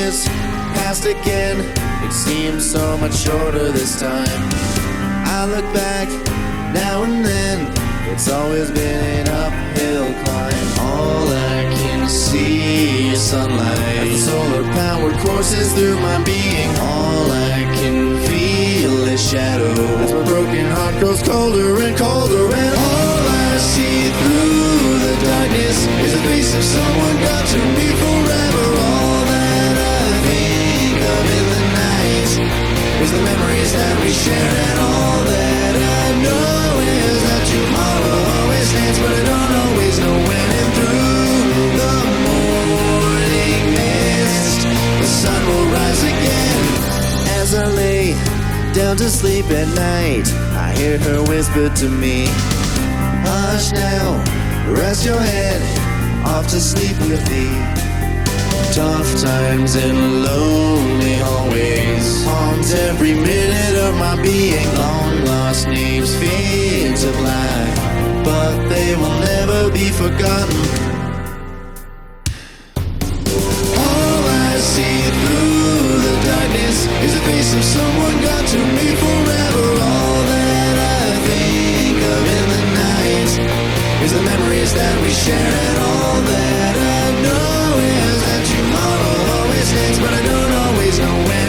years passed again. It seems so much shorter this time. I look back now and then. It's always been an uphill climb. All I can see is sunlight as the solar power courses through my being. All I can feel is shadow as my broken heart grows colder and colder. And all I see through the darkness is the face of someone gone to me forever. All that I think of in the night is the memories that we share. And all that I know is that tomorrow always stands, but I don't always know when. And through the morning mist, the sun will rise again. As I lay down to sleep at night, I hear her whisper to me, hush now, rest your head, off to sleep with thee. Tough times and lonely hallways haunt every minute of my being. Long lost names fade to black, but they will never be forgotten. All I see through the darkness is the face of someone gone to me forever. All that I think of in the night is the memories that we share. And all that I know is that tomorrow always ends, but I don't always know when.